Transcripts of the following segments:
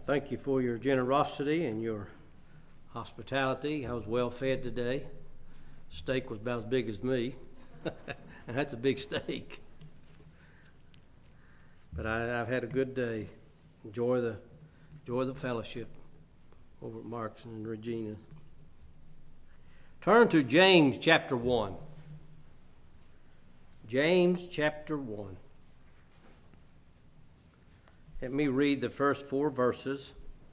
Thank you for your generosity and your hospitality. I was well fed today. Steak was about as big as me, and that's a big steak. But I've had a good day. Enjoy the fellowship over at Mark's and Regina. Turn to James chapter 1. James chapter 1. Let me read the first 4 verses.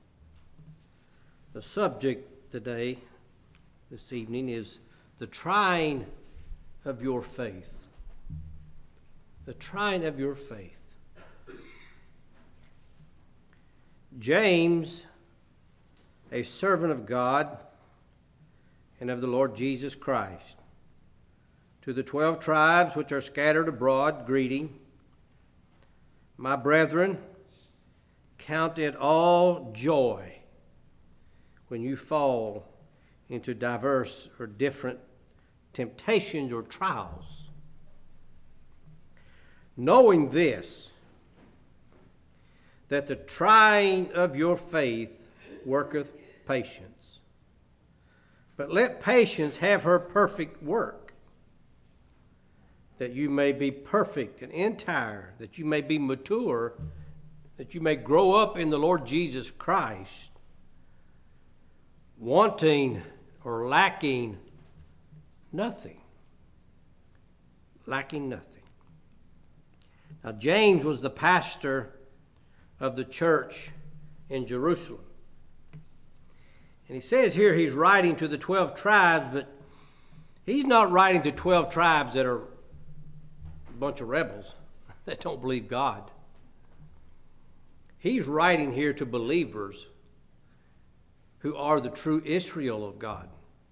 The subject today, this evening, is the trying of your faith. The trying of your faith. James, a servant of God and of the Lord Jesus Christ, to the 12 tribes which are scattered abroad, greeting. My brethren, count it all joy when you fall into diverse or different temptations or trials, knowing this, that the trying of your faith worketh patience. But let patience have her perfect work, that you may be perfect and entire, that you may be mature, that you may grow up in the Lord Jesus Christ, wanting or lacking nothing. Lacking nothing. Now, James was the pastor of the church in Jerusalem. And he says here he's writing to the 12 tribes, but he's not writing to 12 tribes that are a bunch of rebels that don't believe God. He's writing here to believers who are the true Israel of God.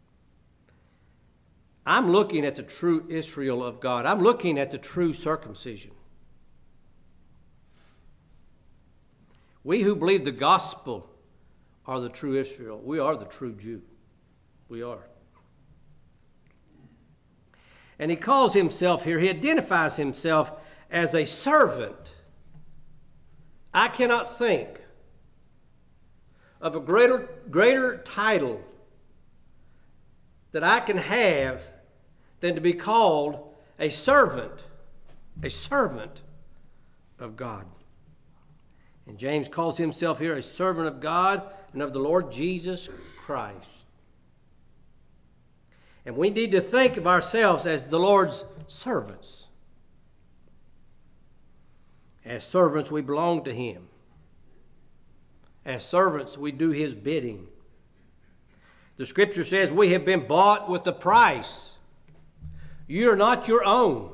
I'm looking at the true Israel of God. I'm looking at the true circumcision. We who believe the gospel are the true Israel. We are the true Jew. We are. And he calls himself here, he identifies himself as a servant. I cannot think of a greater title that I can have than to be called a servant of God. And James calls himself here a servant of God and of the Lord Jesus Christ. And we need to think of ourselves as the Lord's servants. As servants, we belong to Him. As servants, we do His bidding. The Scripture says we have been bought with a price. You are not your own.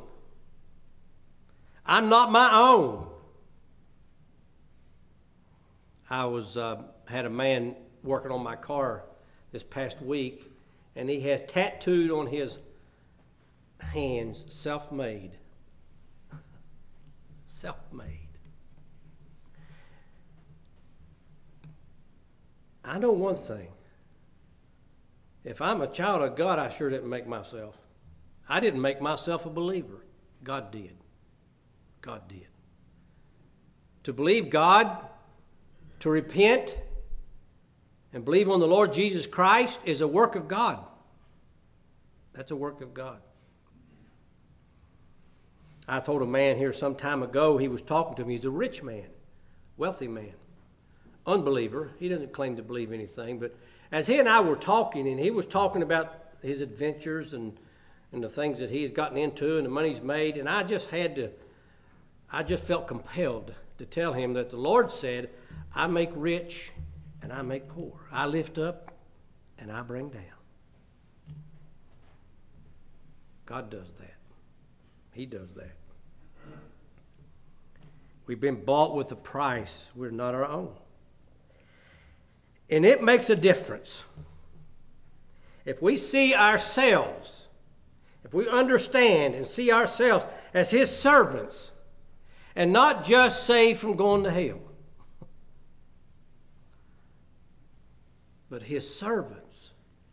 I'm not my own. I had a man working on my car this past week, and he has tattooed on his hands, self-made. Self-made. I know one thing. If I'm a child of God, I sure didn't make myself. I didn't make myself a believer. God did. God did. To believe God, to repent, and believe on the Lord Jesus Christ is a work of God. That's a work of God. I told a man here some time ago, he was talking to me. He's a rich man, wealthy man, unbeliever. He doesn't claim to believe anything. But as he and I were talking, and he was talking about his adventures and the things that he's gotten into and the money he's made, and I just felt compelled to tell him that the Lord said, I make rich and I make poor. I lift up and I bring down. God does that. He does that. We've been bought with a price. We're not our own. And it makes a difference. If we see ourselves, if we understand and see ourselves as His servants, and not just saved from going to hell, but His servants.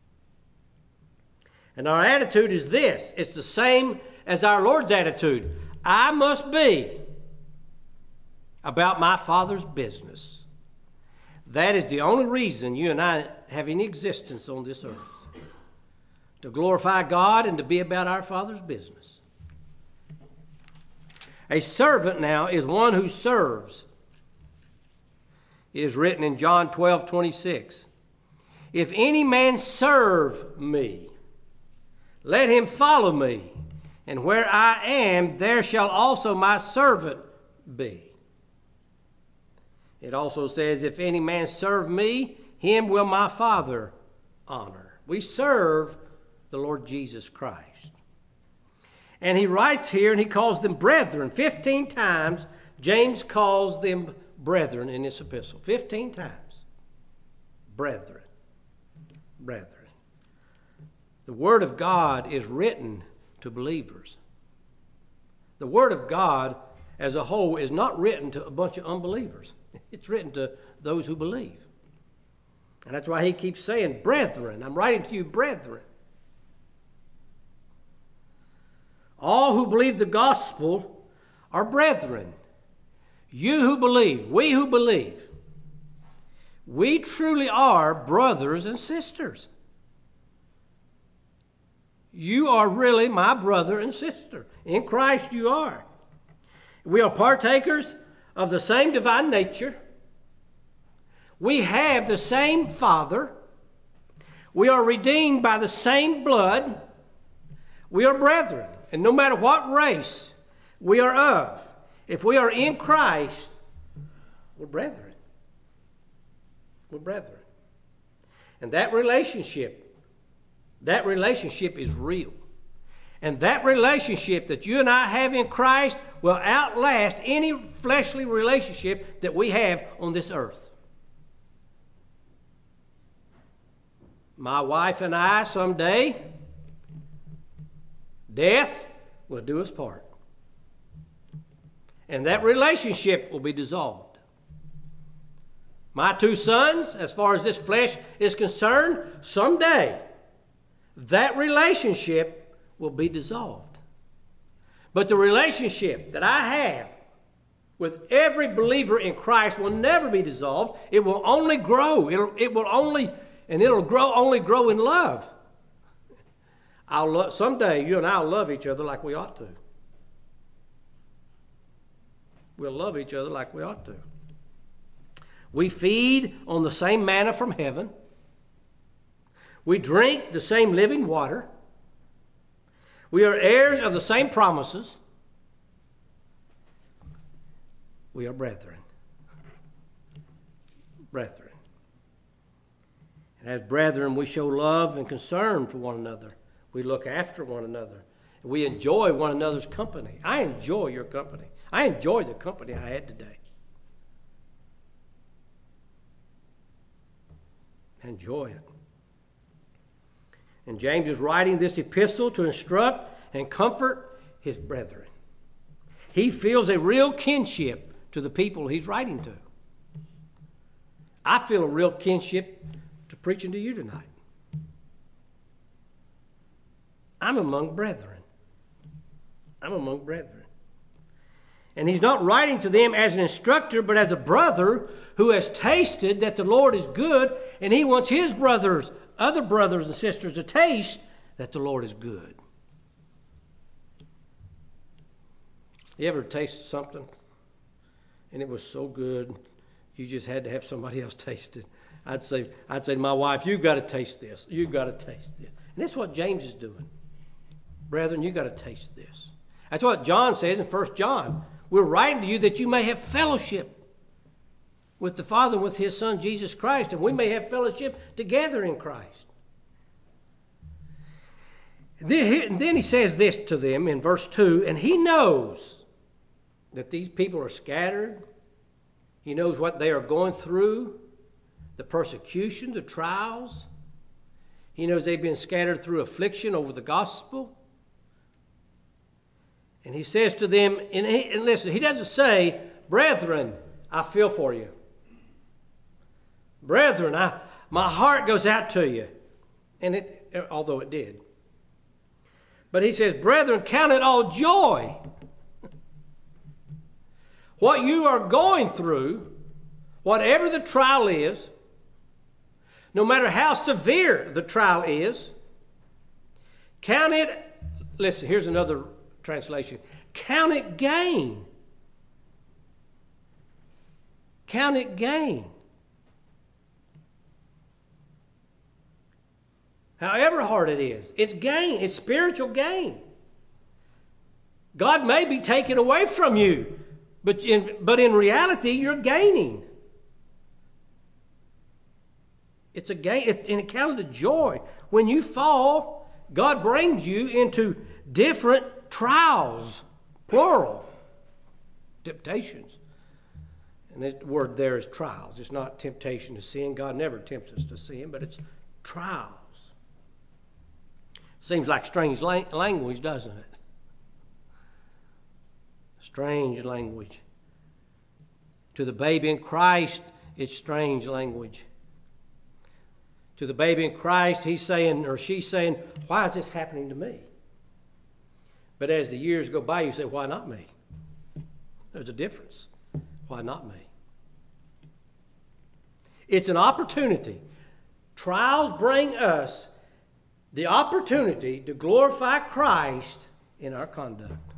And our attitude is this. It's the same as our Lord's attitude. I must be about my Father's business. That is the only reason you and I have any existence on this earth. To glorify God and to be about our Father's business. A servant now is one who serves. It is written in John 12:26. If any man serve me, let him follow me, and where I am, there shall also my servant be. It also says, if any man serve me, him will my Father honor. We serve the Lord Jesus Christ. And he writes here, and he calls them brethren. 15 times, James calls them brethren in this epistle. 15 times. Brethren. Brethren. The Word of God is written to believers. The Word of God as a whole is not written to a bunch of unbelievers. It's written to those who believe. And that's why he keeps saying, brethren. I'm writing to you, brethren. All who believe the gospel are brethren. You who believe, we who believe, we truly are brothers and sisters. You are really my brother and sister. In Christ you are. We are partakers of the same divine nature. We have the same Father. We are redeemed by the same blood. We are brethren. And no matter what race we are of, if we are in Christ, we're brethren. We're brethren. And that relationship is real. And that relationship that you and I have in Christ will outlast any fleshly relationship that we have on this earth. My wife and I, someday, death will do us part. And that relationship will be dissolved. My two sons, as far as this flesh is concerned, someday that relationship will be dissolved. But the relationship that I have with every believer in Christ will never be dissolved. It will only grow. It'll grow in love. Someday you and I will love each other like we ought to. We'll love each other like we ought to. We feed on the same manna from heaven. We drink the same living water. We are heirs of the same promises. We are brethren. Brethren. And as brethren, we show love and concern for one another. We look after one another. We enjoy one another's company. I enjoy your company. I enjoy the company I had today. Enjoy it. And James is writing this epistle to instruct and comfort his brethren. He feels a real kinship to the people he's writing to. I feel a real kinship to preaching to you tonight. I'm among brethren. I'm among brethren. And he's not writing to them as an instructor, but as a brother who has tasted that the Lord is good, and he wants his brothers, other brothers and sisters, to taste that the Lord is good. You ever tasted something and it was so good you just had to have somebody else taste it? I'd say to my wife, you've got to taste this. You've got to taste this. And that's what James is doing. Brethren, you've got to taste this. That's what John says in 1 John. We're writing to you that you may have fellowship with the Father and with his Son, Jesus Christ, and we may have fellowship together in Christ. And then he says this to them in verse 2, and he knows that these people are scattered. He knows what they are going through, the persecution, the trials. He knows they've been scattered through affliction over the gospel. And he says to them, and listen, he doesn't say, brethren, I feel for you. Brethren, my heart goes out to you. And although it did. But he says, brethren, count it all joy. What you are going through, Whatever the trial is, no matter how severe the trial is, count it, listen, here's another translation, count it gain. Count it gain. However hard it is, it's gain, it's spiritual gain. God may be taken away from you, but in reality, you're gaining. It's a gain, and it counted a joy. When you fall, God brings you into different trials, plural, temptations. And the word there is trials. It's not temptation to sin. God never tempts us to sin, but it's trials. Seems like strange language, doesn't it? Strange language. To the baby in Christ, it's strange language. To the baby in Christ, he's saying, or she's saying, why is this happening to me? But as the years go by, you say, why not me? There's a difference. Why not me? It's an opportunity. Trials bring us the opportunity to glorify Christ in our conduct.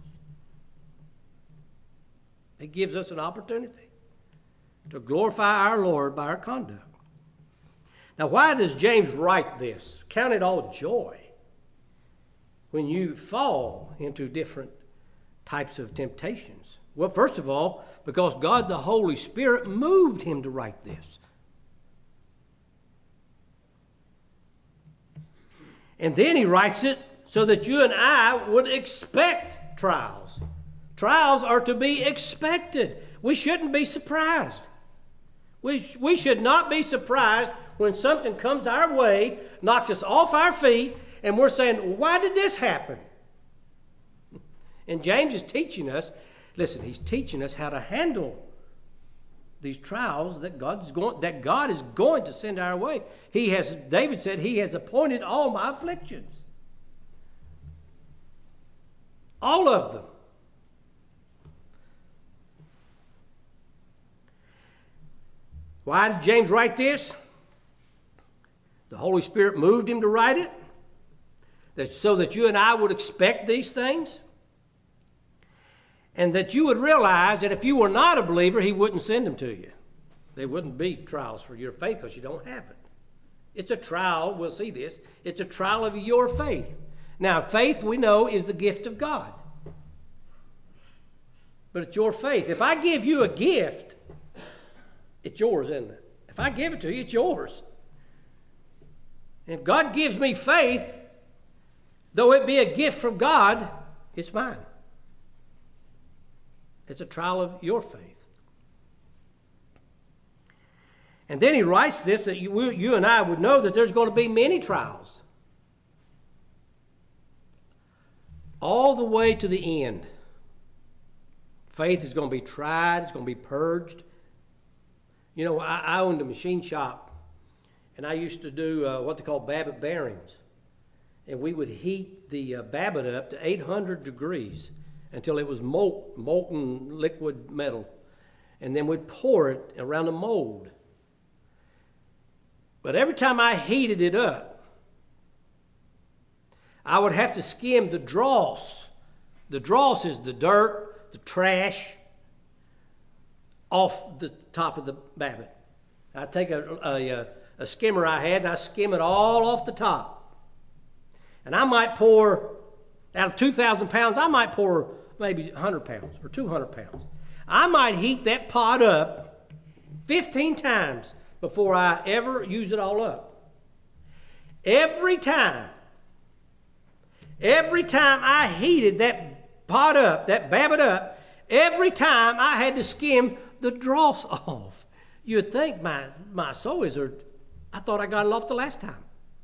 It gives us an opportunity to glorify our Lord by our conduct. Now, why does James write this? Count it all joy when you fall into different types of temptations. Well, first of all, because God the Holy Spirit moved him to write this. And then he writes it so that you and I would expect trials. Trials are to be expected. We shouldn't be surprised. We should not be surprised when something comes our way, knocks us off our feet, and we're saying, why did this happen? And James is teaching us, listen, he's teaching us how to handle these trials that God is going to send our way. David said, he has appointed all my afflictions. All of them. Why did James write this? The Holy Spirit moved him to write it, so that you and I would expect these things, and that you would realize that if you were not a believer, he wouldn't send them to you. They wouldn't be trials for your faith because you don't have it. It's a trial, we'll see this, it's a trial of your faith. Now, faith, we know, is the gift of God. But it's your faith. If I give you a gift, it's yours, isn't it? If I give it to you, it's yours. And if God gives me faith, though it be a gift from God, it's mine. It's a trial of your faith. And then he writes this, that you and I would know that there's going to be many trials. All the way to the end. Faith is going to be tried. It's going to be purged. You know, I owned a machine shop, and I used to do what they call Babbitt bearings. And we would heat the Babbitt up to 800 degrees until it was molten liquid metal. And then we'd pour it around a mold. But every time I heated it up, I would have to skim the dross. The dross is the dirt, the trash, off the top of the Babbitt. I'd take a skimmer I had, and I skim it all off the top. And I might pour, out of 2,000 pounds, I might pour maybe 100 pounds or 200 pounds. I might heat that pot up 15 times before I ever use it all up. Every time I heated that pot up, that Babbitt up, every time I had to skim the dross off. You'd think my soul is, I thought I got it off the last time.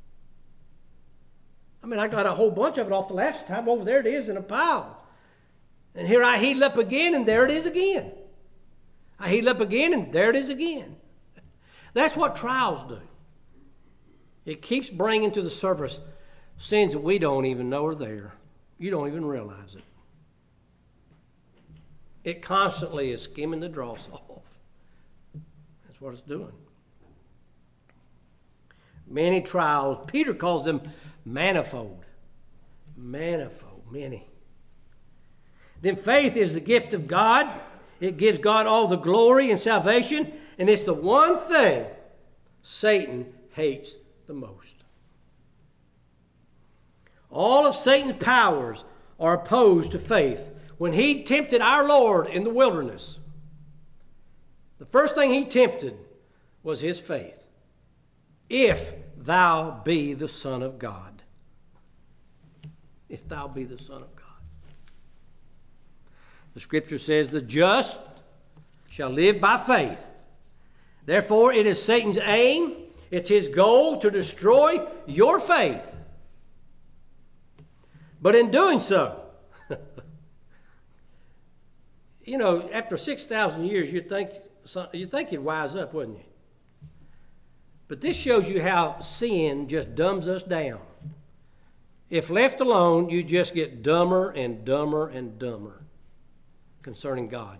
I mean, I got a whole bunch of it off the last time. Over there it is in a pile. And here I heat it up again, and there it is again. I heat it up again, and there it is again. That's what trials do. It keeps bringing to the surface sins that we don't even know are there. You don't even realize it. It constantly is skimming the dross off. what it's doing. Many trials. Peter calls them manifold. Manifold, many. Then faith is the gift of God. It gives God all the glory and salvation. And it's the one thing Satan hates the most. All of Satan's powers are opposed to faith. When he tempted our Lord in the wilderness, the first thing he tempted was his faith. If thou be the Son of God. If thou be the Son of God. The Scripture says, the just shall live by faith. Therefore, it is Satan's aim, it's his goal to destroy your faith. But in doing so, you know, after 6,000 years, you'd think you'd wise up, wouldn't you? But this shows you how sin just dumbs us down. If left alone, you just get dumber and dumber and dumber concerning God.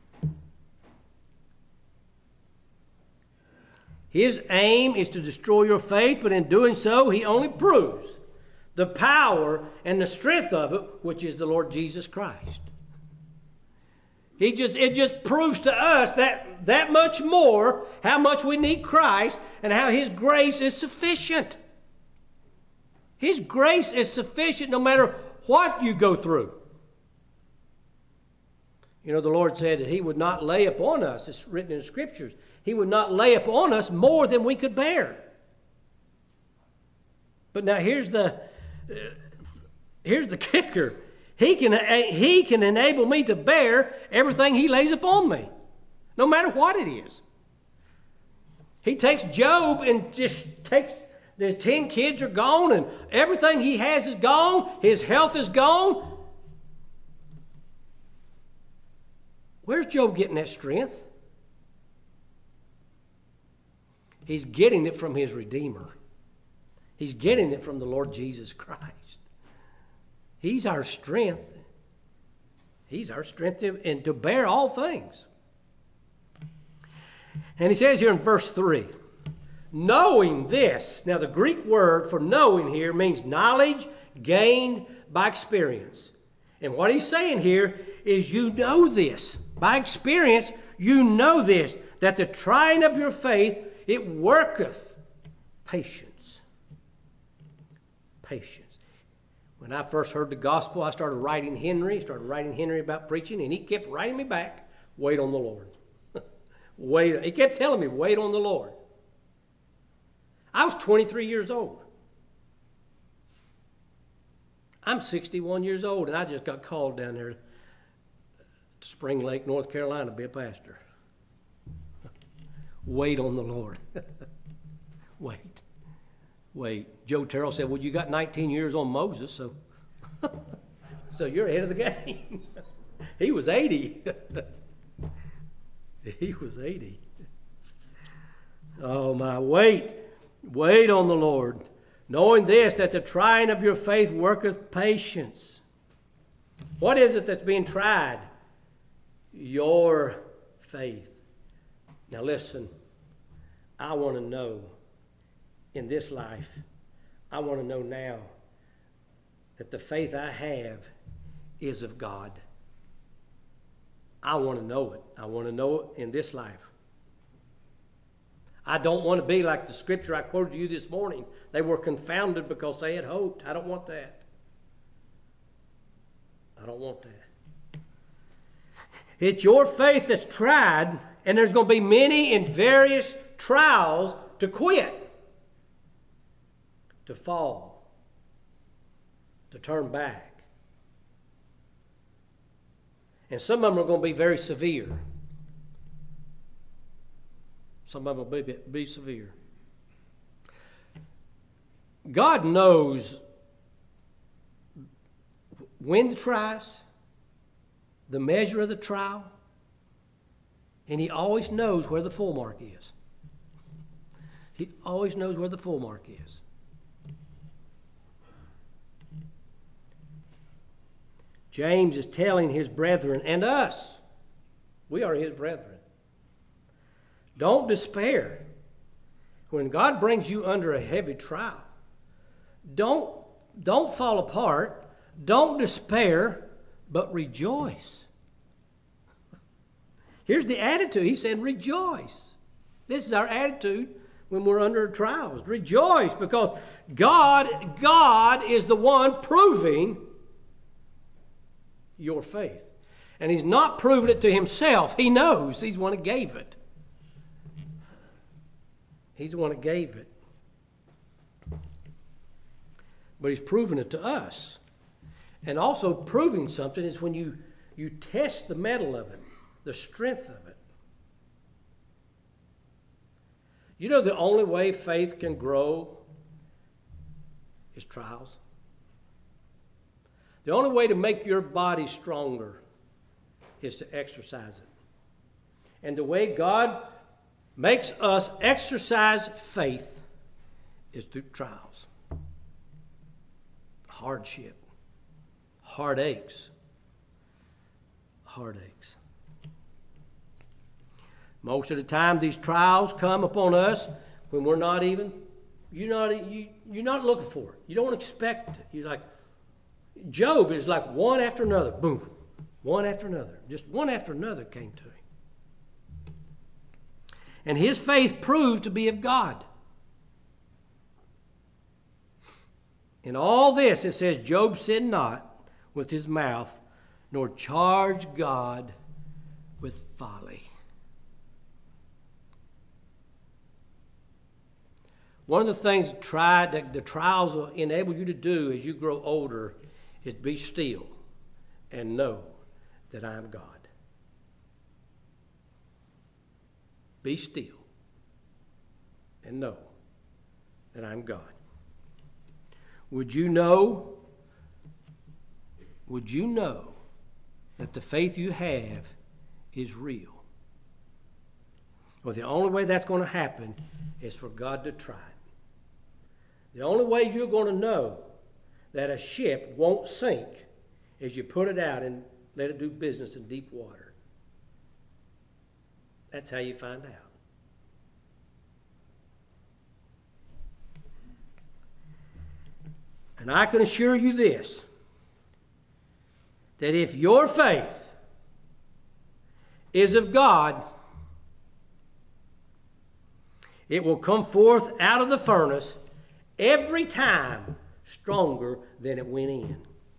His aim is to destroy your faith, but in doing so, he only proves the power and the strength of it, which is the Lord Jesus Christ. It just proves to us that much more how much we need Christ and how his grace is sufficient. His grace is sufficient no matter what you go through. You know, the Lord said that he would not lay upon us, it's written in the Scriptures, he would not lay upon us more than we could bear. But now here's the kicker. He can enable me to bear everything he lays upon me, no matter what it is. He takes Job and just takes, the 10 kids are gone and everything he has is gone. His health is gone. Where's Job getting that strength? He's getting it from his Redeemer. He's getting it from the Lord Jesus Christ. He's our strength. He's our strength to bear all things. And he says here in verse 3, knowing this. Now the Greek word for knowing here means knowledge gained by experience. And what he's saying here is you know this. By experience, you know this, that the trying of your faith, it worketh patience. Patience. When I first heard the gospel, I started writing Henry about preaching, and he kept writing me back, wait on the Lord. Wait. He kept telling me, wait on the Lord. I was 23 years old. I'm 61 years old, and I just got called down there to Spring Lake, North Carolina, to be a pastor. Wait on the Lord. Wait. Joe Terrell said, well, you got 19 years on Moses, so you're ahead of the game. He was 80. He was 80. Oh, my. Wait on the Lord. Knowing this, that the trying of your faith worketh patience. What is it that's being tried? Your faith. Now listen, I want to know in this life, I want to know now that the faith I have is of God. I want to know it. I want to know it in this life. I don't want to be like the scripture I quoted to you this morning. They were confounded because they had hoped. I don't want that. I don't want that. It's your faith that's tried, and there's going to be many and various trials to quit, to fall, to turn back. And some of them are going to be very severe. Some of them will be severe. God knows when to try us, the measure of the trial, and he always knows where the full mark is. He always knows where the full mark is. James is telling his brethren and us, we are his brethren, Don't despair. When God brings you under a heavy trial, don't fall apart. Don't despair, but rejoice. Here's the attitude. He said, rejoice. This is our attitude when we're under trials. Rejoice, because God is the one proving your faith. And He's not proving it to Himself. He knows. He's the one that gave it. He's the one that gave it. But He's proving it to us. And also proving something is when you test the metal of it, the strength of it. You know the only way faith can grow is trials. The only way to make your body stronger is to exercise it. And the way God makes us exercise faith is through trials, hardship, heartaches. Most of the time, these trials come upon us when you're not looking for it. You don't expect it. You're like, Job is like one after another. Boom. One after another. Just one after another came to him. And his faith proved to be of God. In all this, it says, Job sinned not with his mouth, nor charged God with folly. One of the things that the trials will enable you to do as you grow older is be still and know that I am God. Be still and know that I'm God. Would you know that the faith you have is real? Well, the only way that's going to happen is for God to try it. The only way you're going to know that a ship won't sink is you put it out and let it do business in deep water. That's how you find out. And I can assure you this, that if your faith is of God, it will come forth out of the furnace every time stronger than it went in.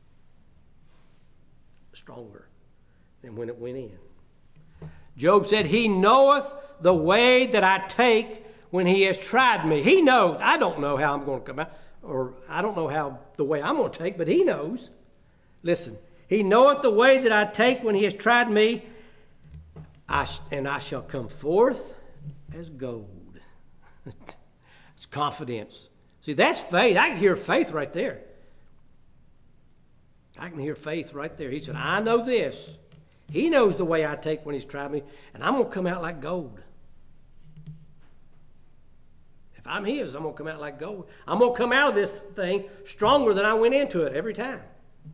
Stronger than when it went in. Job said, He knoweth the way that I take when He has tried me. He knows. I don't know how I'm going to come out, or I don't know how the way I'm going to take, but He knows. Listen, He knoweth the way that I take when He has tried me, and I shall come forth as gold. It's confidence. See, that's faith. I can hear faith right there. I can hear faith right there. He said, I know this. He knows the way I take when He's tried me, and I'm going to come out like gold. If I'm His, I'm going to come out like gold. I'm going to come out of this thing stronger than I went into it every time.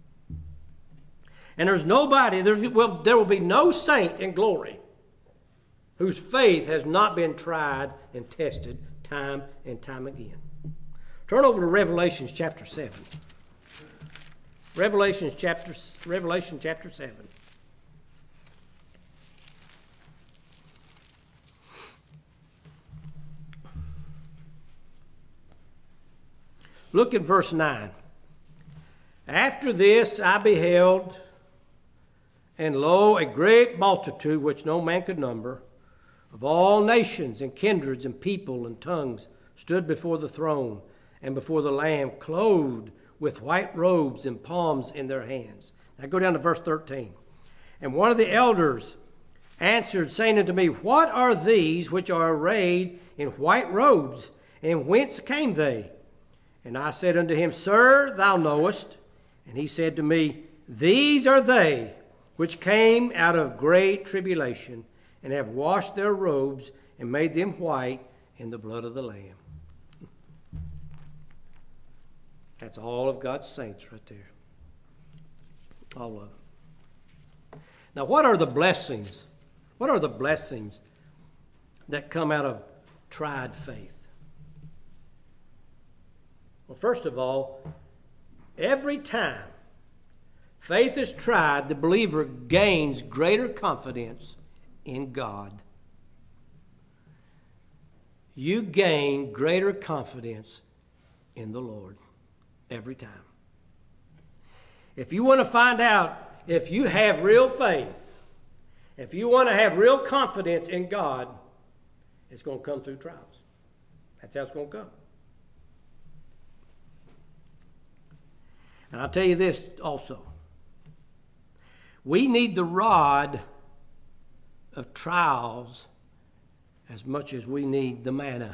And there will be no saint in glory whose faith has not been tried and tested time and time again. Turn over to Revelation chapter 7. Revelation chapter 7. Look at verse 9. After this I beheld, and lo, a great multitude which no man could number, of all nations and kindreds and people and tongues, stood before the throne and before the Lamb, clothed with white robes and palms in their hands. Now go down to verse 13. And one of the elders answered, saying unto me, What are these which are arrayed in white robes, and whence came they? And I said unto him, Sir, thou knowest. And he said to me, These are they which came out of great tribulation, and have washed their robes, and made them white in the blood of the Lamb. That's all of God's saints right there. All of them. Now, what are the blessings? What are the blessings that come out of tried faith? Well, first of all, every time faith is tried, the believer gains greater confidence in God. You gain greater confidence in the Lord every time. If you want to find out if you have real faith, if you want to have real confidence in God, it's going to come through trials. That's how it's going to come. And I'll tell you this also. We need the rod of trials as much as we need the manna.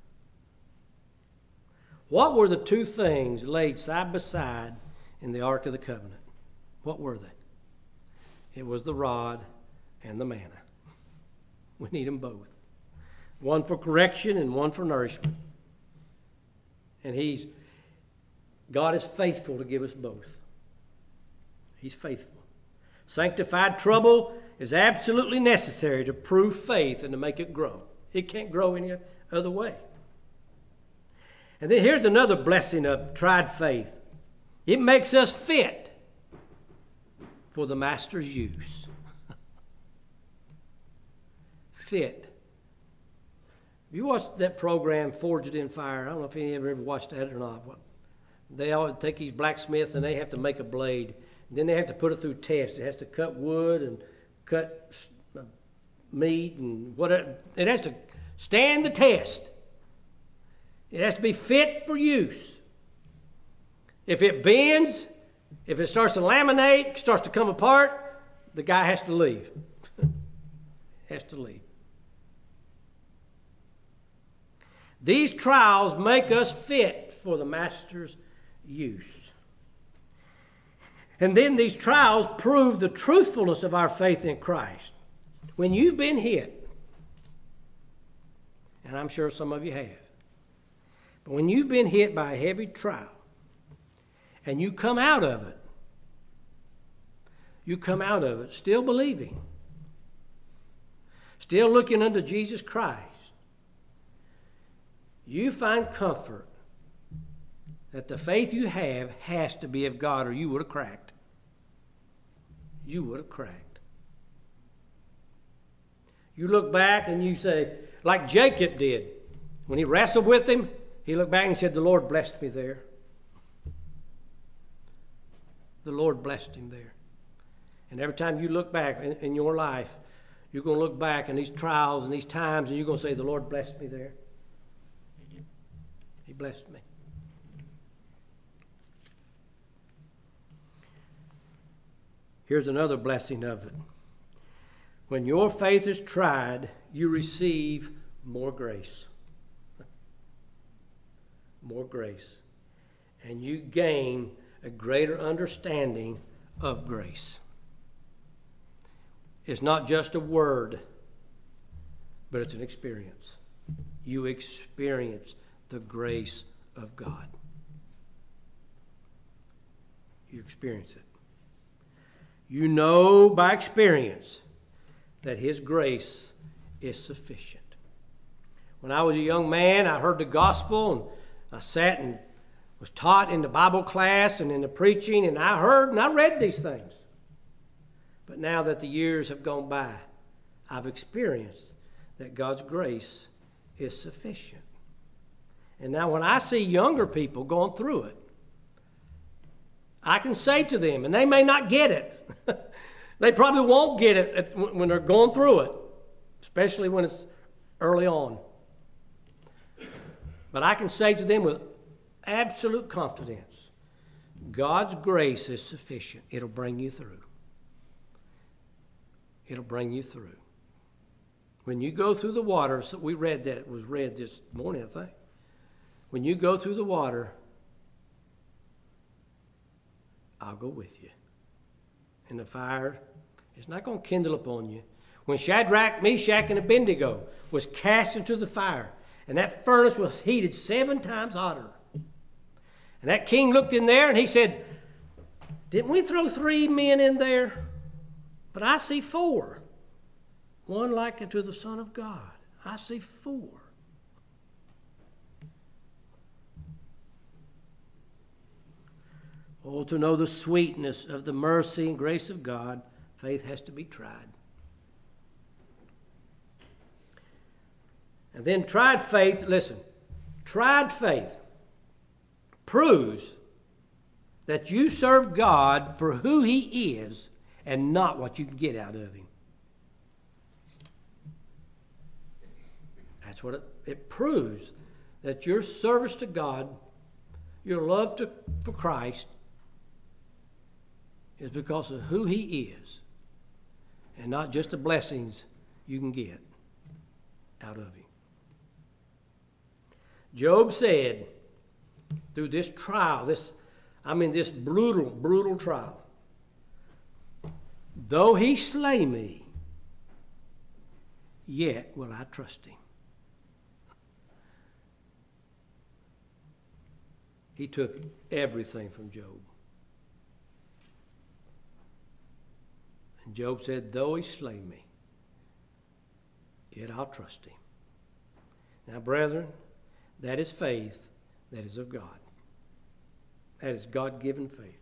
What were the two things laid side by side in the Ark of the Covenant? What were they? It was the rod and the manna. We need them both. One for correction and one for nourishment. And God is faithful to give us both. He's faithful. Sanctified trouble is absolutely necessary to prove faith and to make it grow. It can't grow any other way. And then here's another blessing of tried faith. It makes us fit for the Master's use. Fit. You watched that program, Forged in Fire. I don't know if any of you ever watched that or not. They always take these blacksmiths and they have to make a blade. And then they have to put it through tests. It has to cut wood and cut meat and whatever. It has to stand the test. It has to be fit for use. If it bends, if it starts to laminate, starts to come apart, the guy has to leave. Has to leave. These trials make us fit for the Master's use. And then these trials prove the truthfulness of our faith in Christ. When you've been hit, and I'm sure some of you have, but when you've been hit by a heavy trial and you come out of it still believing, still looking unto Jesus Christ, you find comfort that the faith you have has to be of God, or you would have cracked. You would have cracked. You look back and you say, like Jacob did, when he wrestled with him, he looked back and said, the Lord blessed me there. The Lord blessed him there. And every time you look back in your life, you're going to look back in these trials and these times, and you're going to say, the Lord blessed me there. He blessed me. Here's another blessing of it. When your faith is tried, you receive more grace. More grace. And you gain a greater understanding of grace. It's not just a word, but it's an experience. You experience the grace of God. You experience it. You know by experience that His grace is sufficient. When I was a young man, I heard the gospel, and I sat and was taught in the Bible class and in the preaching, and I heard and I read these things. But now that the years have gone by, I've experienced that God's grace is sufficient. And now when I see younger people going through it, I can say to them, and they may not get it. They probably won't get it when they're going through it, especially when it's early on. But I can say to them with absolute confidence, God's grace is sufficient. It'll bring you through. It'll bring you through. When you go through the water, so we read that, it was read this morning, I think. When you go through the water, I'll go with you. And the fire is not going to kindle upon you. When Shadrach, Meshach, and Abednego was cast into the fire, and that furnace was heated 7 times hotter. And that king looked in there and he said, didn't we throw 3 men in there? But I see 4. One like unto the Son of God. I see 4. Oh, to know the sweetness of the mercy and grace of God, faith has to be tried. And then tried faith, listen, tried faith proves that you serve God for who He is and not what you can get out of Him. That's what it proves, that your service to God, your love for Christ, is because of who He is and not just the blessings you can get out of Him. Job said, through this trial, this brutal trial, though He slay me, yet will I trust Him. He took everything from Job. And Job said, though He slay me, yet I'll trust Him. Now, brethren, that is faith that is of God. That is God-given faith.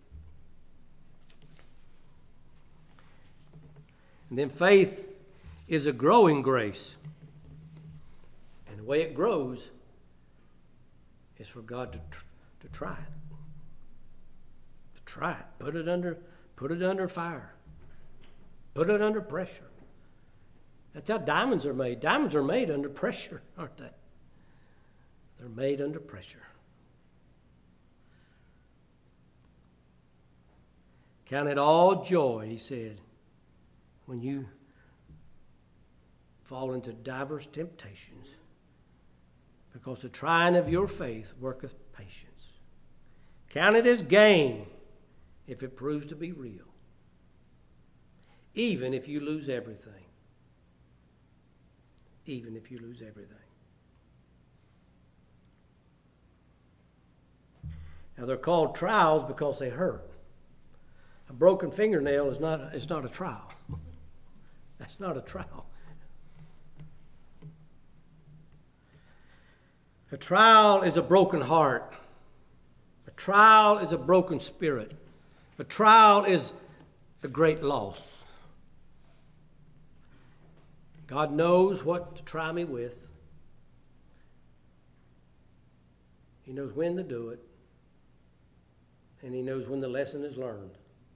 And then faith is a growing grace. And the way it grows is for God to try it. To try it. Put it under fire. Put it under pressure. That's how diamonds are made. Diamonds are made under pressure, aren't they? They're made under pressure. Count it all joy, he said, when you fall into diverse temptations, because the trying of your faith worketh patience. Count it as gain if it proves to be real, even if you lose everything. Even if you lose everything. Now, they're called trials because they hurt. A broken fingernail is not a trial. That's not a trial. A trial is a broken heart. A trial is a broken spirit. A trial is a great loss. God knows what to try me with. He knows when to do it. And He knows when the lesson is learned.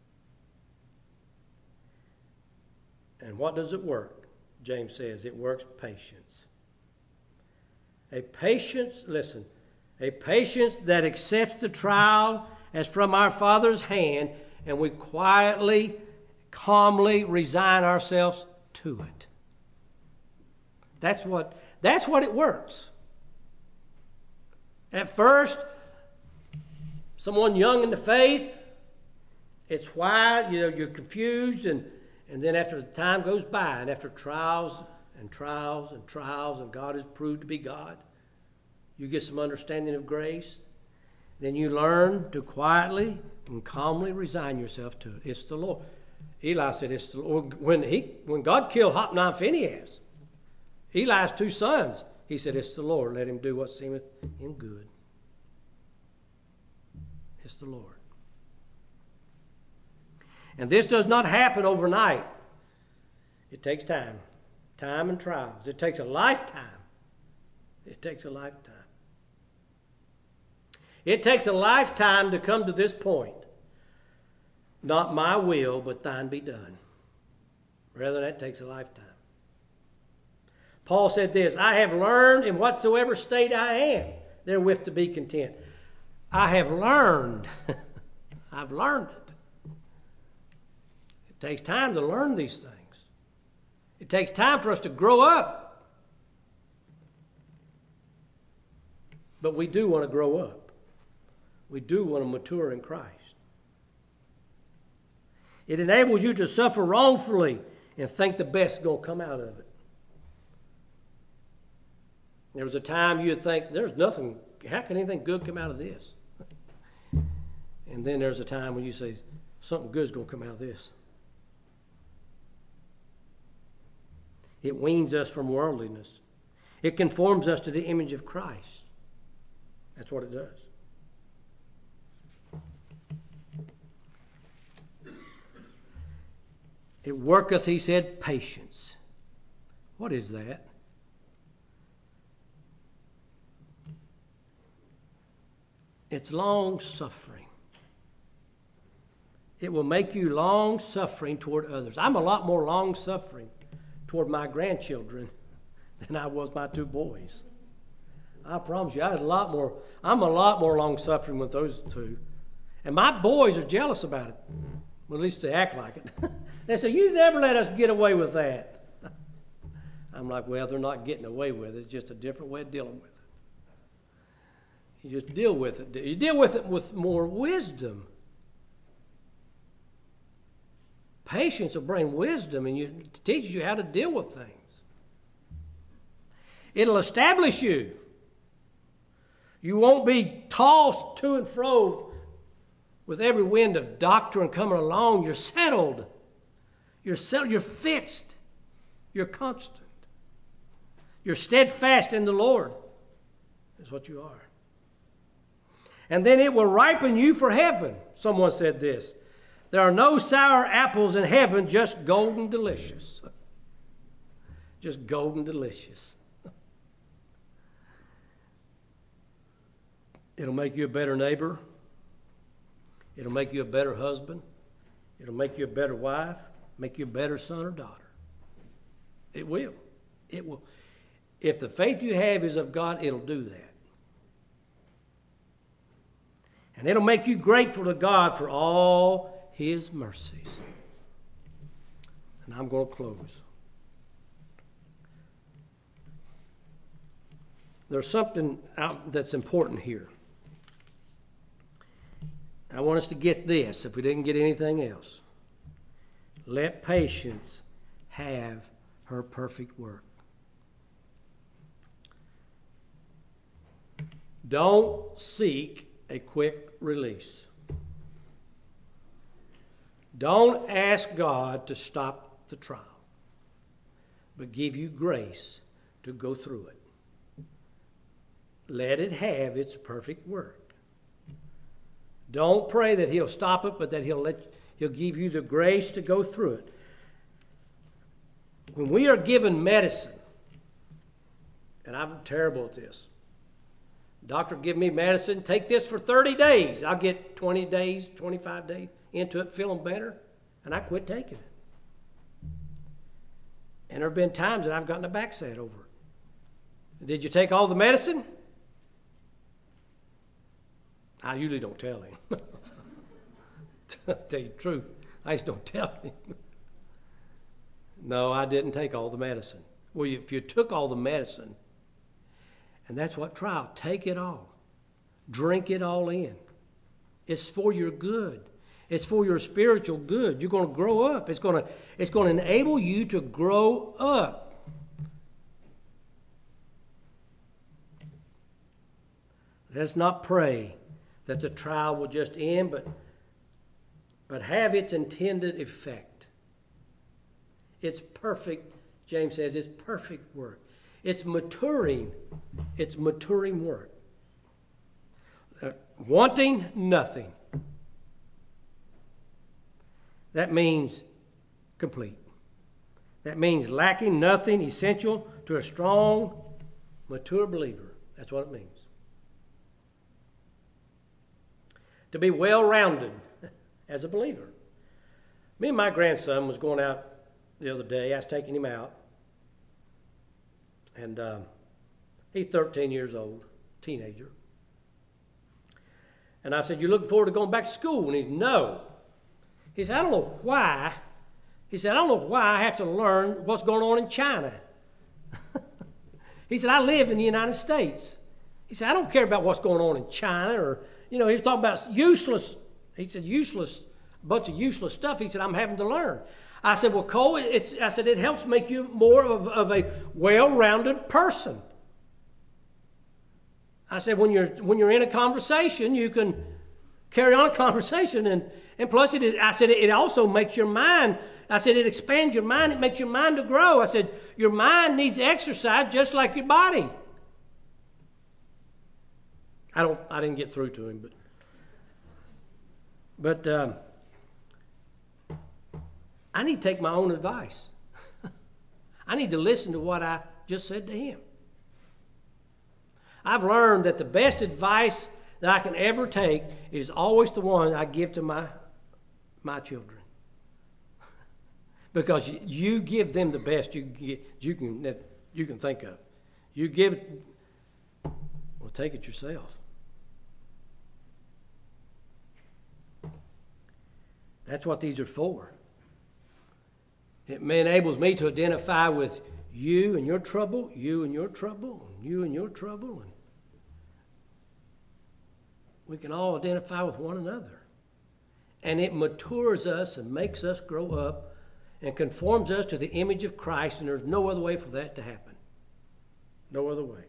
And what does it work? James says it works patience. A patience, listen, a patience that accepts the trial as from our Father's hand, and we quietly, calmly resign ourselves to it. That's what it works. At first, someone young in the faith, it's why you're confused, and then after the time goes by, and after trials and trials and trials, and God is proved to be God, you get some understanding of grace. Then you learn to quietly and calmly resign yourself to it. It's the Lord. Eli said, "It's the Lord." When God killed Hophni and Phinehas, Eli's 2 sons, he said, "It's the Lord. Let him do what seemeth him good." It's the Lord. And this does not happen overnight. It takes time. Time and trials. It takes a lifetime. It takes a lifetime. It takes a lifetime to come to this point. Not my will, but thine be done. Rather, that takes a lifetime. Paul said this, "I have learned in whatsoever state I am, therewith to be content." I have learned. I've learned it. It takes time to learn these things. It takes time for us to grow up. But we do want to grow up. We do want to mature in Christ. It enables you to suffer wrongfully and think the best is going to come out of it. There was a time you'd think, there's nothing, how can anything good come out of this? And then there's a time when you say, something good's going to come out of this. It weans us from worldliness. It conforms us to the image of Christ. That's what it does. It worketh, he said, patience. What is that? It's long-suffering. It will make you long-suffering toward others. I'm a lot more long-suffering toward my grandchildren than I was my two boys. I promise you, I'm a lot more long-suffering with those two. And my boys are jealous about it. Well, at least they act like it. They say, you never let us get away with that. I'm like, well, they're not getting away with it. It's just a different way of dealing with it. You just deal with it. You deal with it with more wisdom. Patience will bring wisdom, and it teaches you how to deal with things. It'll establish you. You won't be tossed to and fro with every wind of doctrine coming along. You're settled. You're fixed. You're constant. You're steadfast in the Lord, is what you are. And then it will ripen you for heaven. Someone said this. There are no sour apples in heaven, just golden delicious. Just golden delicious. It'll make you a better neighbor. It'll make you a better husband. It'll make you a better wife. Make you a better son or daughter. It will. It will. If the faith you have is of God, it'll do that. And it'll make you grateful to God for all His mercies. And I'm going to close. There's something that's important here. I want us to get this, if we didn't get anything else. Let patience have her perfect work. Don't seek a quick release. Don't ask God to stop the trial, but give you grace to go through it. Let it have its perfect work. Don't pray that He'll stop it, but that He'll give you the grace to go through it. When we are given medicine, and I'm terrible at this. Doctor give me medicine, take this for 30 days. I'll get 20 days, 25 days into it, feeling better, and I quit taking it. And there have been times that I've gotten a backside over it. Did you take all the medicine? I usually don't tell him. To tell you the truth, I just don't tell him. No, I didn't take all the medicine. Well, if you took all the medicine, and that's what trial, take it all. Drink it all in. It's for your good. It's for your spiritual good. You're going to grow up. It's going to enable you to grow up. Let's not pray that the trial will just end, but have its intended effect. It's perfect, James says, it's perfect work. It's maturing work. Wanting nothing. That means complete. That means lacking nothing essential to a strong, mature believer. That's what it means. To be well-rounded as a believer. Me and my grandson was going out the other day. I was taking him out. And he's 13 years old, teenager. And I said, you looking forward to going back to school? And he said, no. He said, I don't know why. He said, I don't know why I have to learn what's going on in China. He said, I live in the United States. He said, I don't care about what's going on in China or, he was talking about useless. He said, a bunch of useless stuff. He said, I'm having to learn. I said, well, Cole, it helps make you more of a well-rounded person. I said, when you're in a conversation, you can carry on a conversation, and plus, it also makes your mind I said, it expands your mind. It makes your mind to grow. I said, your mind needs exercise just like your body. I didn't get through to him, but I need to take my own advice. I need to listen to what I just said to him. I've learned that the best advice that I can ever take is always the one I give to my children. Because you give them the best you can think of. You give it, well, take it yourself. That's what these are for. It enables me to identify with you and your trouble, you and your trouble, and you and your trouble. And we can all identify with one another. And it matures us and makes us grow up and conforms us to the image of Christ, and there's no other way for that to happen. No other way.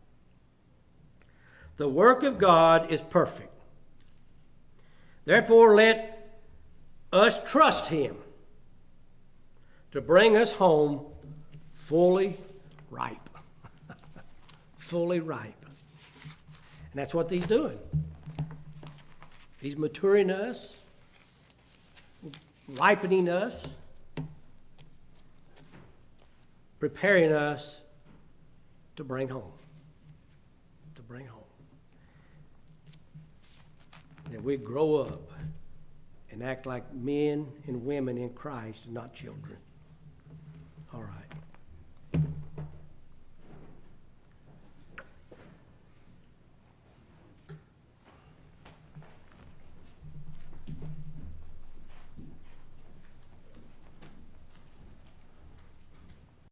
The work of God is perfect. Therefore, let us trust Him to bring us home fully ripe. Fully ripe. And that's what He's doing. He's maturing us, ripening us, preparing us to bring home. To bring home. That we grow up and act like men and women in Christ and not children. All right.